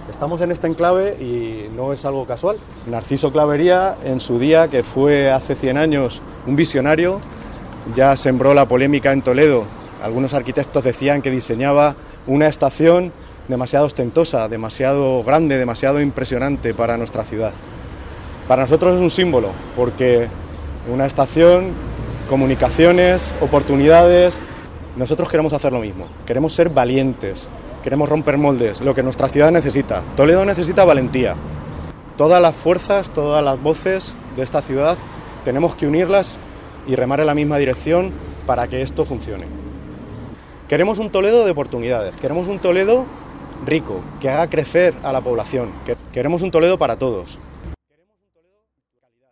Estamos en este enclave y no es algo casual. Narciso Clavería, en su día, que fue hace 100 años un visionario, ya sembró la polémica en Toledo. Algunos arquitectos decían que diseñaba una estación demasiado ostentosa, demasiado grande, demasiado impresionante para nuestra ciudad. Para nosotros es un símbolo, porque una estación, comunicaciones, oportunidades, nosotros queremos hacer lo mismo, queremos ser valientes, queremos romper moldes, lo que nuestra ciudad necesita. Toledo necesita valentía. Todas las fuerzas, todas las voces de esta ciudad tenemos que unirlas y remar en la misma dirección para que esto funcione. Queremos un Toledo de oportunidades, queremos un Toledo rico, que haga crecer a la población, queremos un Toledo para todos.